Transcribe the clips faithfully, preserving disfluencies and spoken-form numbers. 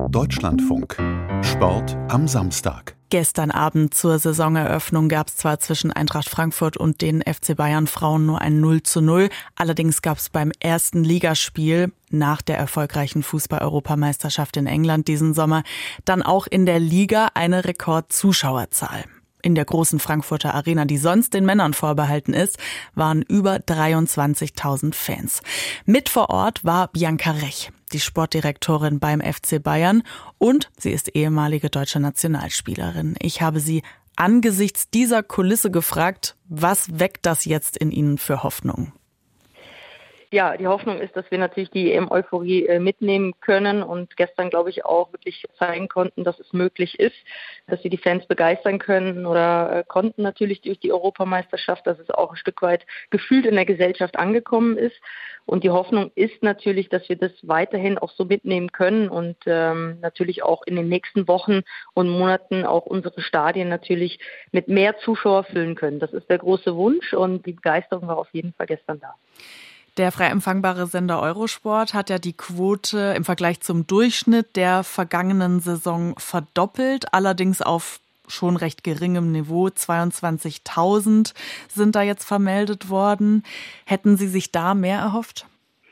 Deutschlandfunk. Sport am Samstag. Gestern Abend zur Saisoneröffnung gab es zwar zwischen Eintracht Frankfurt und den F C Bayern Frauen nur ein null zu null. Allerdings gab es beim ersten Ligaspiel nach der erfolgreichen Fußball-Europameisterschaft in England diesen Sommer dann auch in der Liga eine Rekordzuschauerzahl. In der großen Frankfurter Arena, die sonst den Männern vorbehalten ist, waren über dreiundzwanzigtausend Fans. Mit vor Ort war Bianca Rech, die Sportdirektorin beim F C Bayern, und sie ist ehemalige deutsche Nationalspielerin. Ich habe sie angesichts dieser Kulisse gefragt, was weckt das jetzt in Ihnen für Hoffnung? Ja, die Hoffnung ist, dass wir natürlich die E M-Euphorie äh, mitnehmen können und gestern, glaube ich, auch wirklich zeigen konnten, dass es möglich ist, dass wir die Fans begeistern können oder äh, konnten natürlich durch die Europameisterschaft, dass es auch ein Stück weit gefühlt in der Gesellschaft angekommen ist. Und die Hoffnung ist natürlich, dass wir das weiterhin auch so mitnehmen können und ähm, natürlich auch in den nächsten Wochen und Monaten auch unsere Stadien natürlich mit mehr Zuschauer füllen können. Das ist der große Wunsch und die Begeisterung war auf jeden Fall gestern da. Der frei empfangbare Sender Eurosport hat ja die Quote im Vergleich zum Durchschnitt der vergangenen Saison verdoppelt, allerdings auf schon recht geringem Niveau. zweiundzwanzigtausend sind da jetzt vermeldet worden. Hätten Sie sich da mehr erhofft?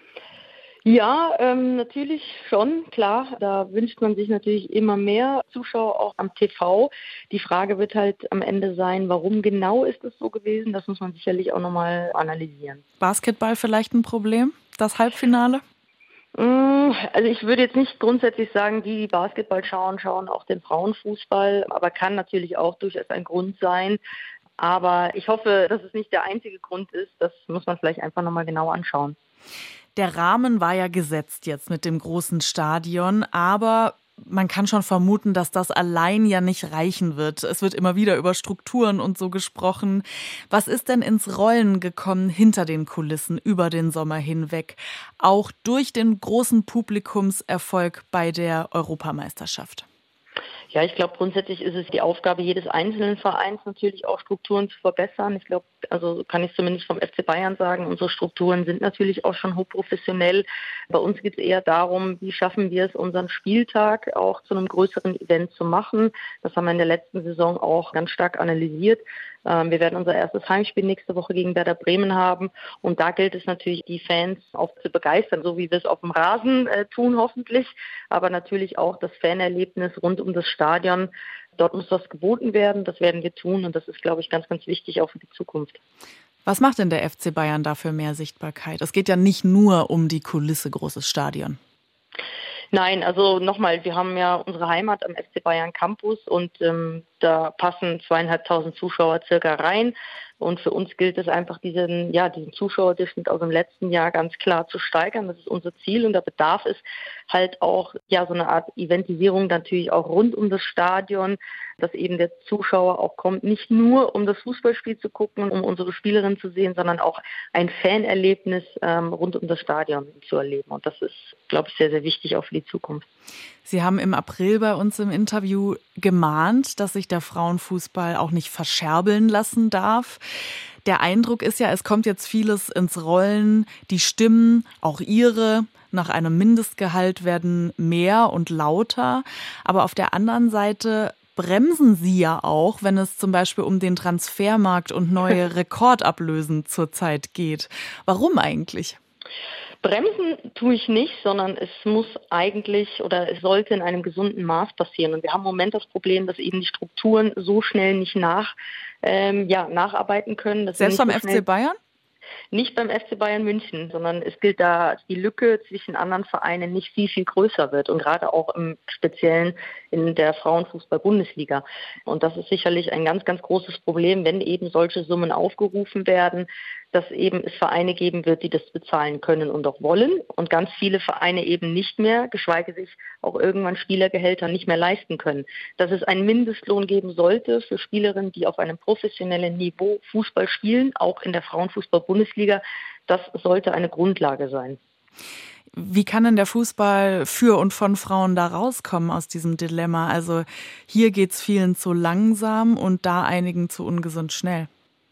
Ja, ähm, natürlich schon, klar. Da wünscht man sich natürlich immer mehr Zuschauer auch am T V. Die Frage wird halt am Ende sein, warum genau ist es so gewesen? Das muss man sicherlich auch nochmal analysieren. Basketball vielleicht ein Problem, das Halbfinale? Also ich würde jetzt nicht grundsätzlich sagen, die, die Basketball schauen, schauen auch den Frauenfußball, aber kann natürlich auch durchaus ein Grund sein. Aber ich hoffe, dass es nicht der einzige Grund ist. Das muss man vielleicht einfach nochmal genau anschauen. Der Rahmen war ja gesetzt jetzt mit dem großen Stadion, aber man kann schon vermuten, dass das allein ja nicht reichen wird. Es wird immer wieder über Strukturen und so gesprochen. Was ist denn ins Rollen gekommen hinter den Kulissen über den Sommer hinweg, auch durch den großen Publikumserfolg bei der Europameisterschaft? Ja, ich glaube, grundsätzlich ist es die Aufgabe jedes einzelnen Vereins natürlich auch Strukturen zu verbessern. Ich glaube, also kann ich zumindest vom F C Bayern sagen, unsere Strukturen sind natürlich auch schon hochprofessionell. Bei uns geht es eher darum, wie schaffen wir es, unseren Spieltag auch zu einem größeren Event zu machen. Das haben wir in der letzten Saison auch ganz stark analysiert. Wir werden unser erstes Heimspiel nächste Woche gegen Werder Bremen haben. Und da gilt es natürlich, die Fans auch zu begeistern, so wie wir es auf dem Rasen äh, tun hoffentlich. Aber natürlich auch das Fanerlebnis rund um das Stadion. Dort muss was geboten werden. Das werden wir tun. Und das ist, glaube ich, ganz, ganz wichtig auch für die Zukunft. Was macht denn der F C Bayern da für mehr Sichtbarkeit? Es geht ja nicht nur um die Kulisse, großes Stadion. Nein, also nochmal, wir haben ja unsere Heimat am F C Bayern Campus und ähm, da passen zweieinhalbtausend Zuschauer circa rein. Und für uns gilt es einfach, diesen, ja, diesen Zuschauerdurchschnitt aus dem letzten Jahr ganz klar zu steigern. Das ist unser Ziel und da bedarf es halt auch ja so eine Art Eventisierung natürlich auch rund um das Stadion, dass eben der Zuschauer auch kommt, nicht nur um das Fußballspiel zu gucken, um unsere Spielerin zu sehen, sondern auch ein Fanerlebnis ähm, rund um das Stadion zu erleben. Und das ist, glaube ich, sehr, sehr wichtig auch für die Zukunft. Sie haben im April bei uns im Interview gemahnt, dass sich der Frauenfußball auch nicht verscherbeln lassen darf. Der Eindruck ist ja, es kommt jetzt vieles ins Rollen. Die Stimmen, auch Ihre, nach einem Mindestgehalt werden mehr und lauter. Aber auf der anderen Seite bremsen Sie ja auch, wenn es zum Beispiel um den Transfermarkt und neue Rekordablösen zurzeit geht. Warum eigentlich? Bremsen tue ich nicht, sondern es muss eigentlich oder es sollte in einem gesunden Maß passieren. Und wir haben im Moment das Problem, dass eben die Strukturen so schnell nicht nach, ähm, ja, nacharbeiten können. Dass Selbst beim so F C Bayern? Nicht beim F C Bayern München, sondern es gilt da, die Lücke zwischen anderen Vereinen nicht viel, viel größer wird und gerade auch im Speziellen in der Frauenfußball-Bundesliga. Und das ist sicherlich ein ganz, ganz großes Problem, wenn eben solche Summen aufgerufen werden, dass eben es Vereine geben wird, die das bezahlen können und auch wollen und ganz viele Vereine eben nicht mehr, geschweige sich auch irgendwann Spielergehälter nicht mehr leisten können. Dass es einen Mindestlohn geben sollte für Spielerinnen, die auf einem professionellen Niveau Fußball spielen, auch in der Frauenfußball-Bundesliga, das sollte eine Grundlage sein. Wie kann denn der Fußball für und von Frauen da rauskommen aus diesem Dilemma? Also hier geht's vielen zu langsam und da einigen zu ungesund schnell.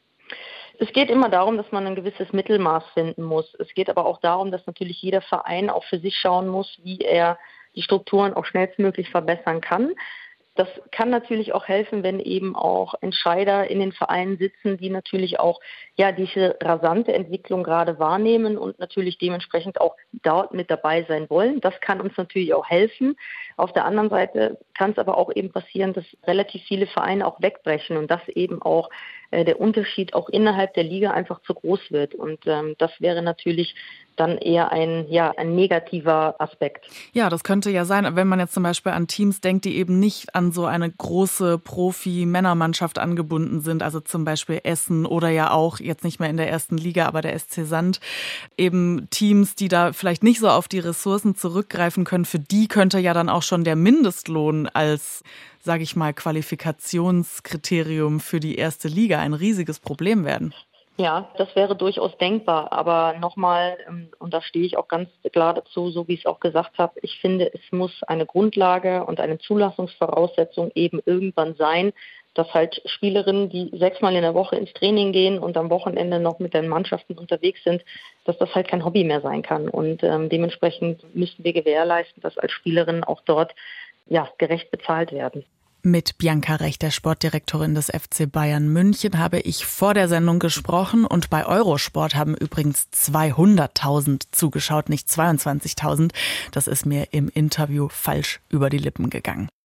Es geht immer darum, dass man ein gewisses Mittelmaß finden muss. Es geht aber auch darum, dass natürlich jeder Verein auch für sich schauen muss, wie er die Strukturen auch schnellstmöglich verbessern kann. Das kann natürlich auch helfen, wenn eben auch Entscheider in den Vereinen sitzen, die natürlich auch ja diese rasante Entwicklung gerade wahrnehmen und natürlich dementsprechend auch dort mit dabei sein wollen. Das kann uns natürlich auch helfen. Auf der anderen Seite kann es aber auch eben passieren, dass relativ viele Vereine auch wegbrechen und dass eben auch äh, der Unterschied auch innerhalb der Liga einfach zu groß wird. Und ähm, das wäre natürlich dann eher ein, ja, ein negativer Aspekt. Ja, das könnte ja sein, wenn man jetzt zum Beispiel an Teams denkt, die eben nicht an so eine große Profi-Männermannschaft angebunden sind, also zum Beispiel Essen oder ja auch jetzt nicht mehr in der ersten Liga, aber der S C Sand, eben Teams, die da vielleicht nicht so auf die Ressourcen zurückgreifen können, für die könnte ja dann auch schon der Mindestlohn als, sage ich mal, Qualifikationskriterium für die erste Liga ein riesiges Problem werden. Ja, das wäre durchaus denkbar. Aber nochmal, und da stehe ich auch ganz klar dazu, so wie ich es auch gesagt habe, ich finde, es muss eine Grundlage und eine Zulassungsvoraussetzung eben irgendwann sein, dass halt Spielerinnen, die sechsmal in der Woche ins Training gehen und am Wochenende noch mit den Mannschaften unterwegs sind, dass das halt kein Hobby mehr sein kann. Und ähm, dementsprechend müssen wir gewährleisten, dass als Spielerinnen auch dort ja, gerecht bezahlt werden. Mit Bianca Recht, der Sportdirektorin des F C Bayern München, habe ich vor der Sendung gesprochen und bei Eurosport haben übrigens zweihunderttausend zugeschaut, nicht zweiundzwanzigtausend. Das ist mir im Interview falsch über die Lippen gegangen.